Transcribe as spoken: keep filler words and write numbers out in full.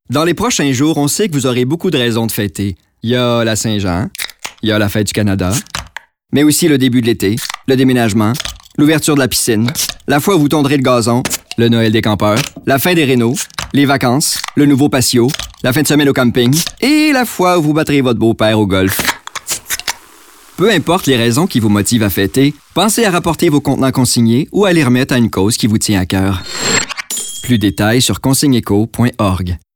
Dans les prochains jours, on sait que vous aurez beaucoup de raisons de fêter. Il y a la Saint-Jean, il y a la fête du Canada, mais aussi le début de l'été, le déménagement, l'ouverture de la piscine, la fois où vous tondrez le gazon, le Noël des campeurs, la fin des rénaux, les vacances, le nouveau patio, la fin de semaine au camping et la fois où vous battrez votre beau-père au golf. Peu importe les raisons qui vous motivent à fêter, pensez à rapporter vos contenants consignés ou à les remettre à une cause qui vous tient à cœur. Plus de détails sur consigneco point org.